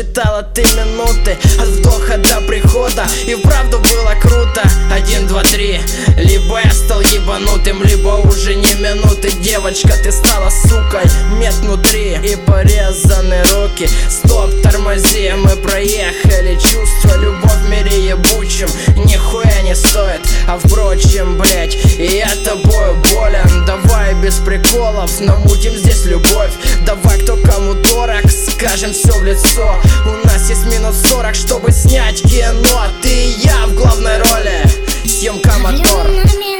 считала ты минуты от вдоха до прихода, и вправду было круто. 1, 2, 3. Либо я стал ебанутым, либо уже не минуты. Девочка, ты стала сукой, мед внутри и порезаны руки. Стоп, тормози, мы проехали. Чувство, любовь в мире ебучем нихуя не стоит. А впрочем, блять, и я тобою болен. Давай без приколов, намутим здесь любовь. Давай, кто кому дорог, скажем все в лицо. У нас есть минус 40, чтобы снять кино. Ты и я в главной роли. Съемка мотор.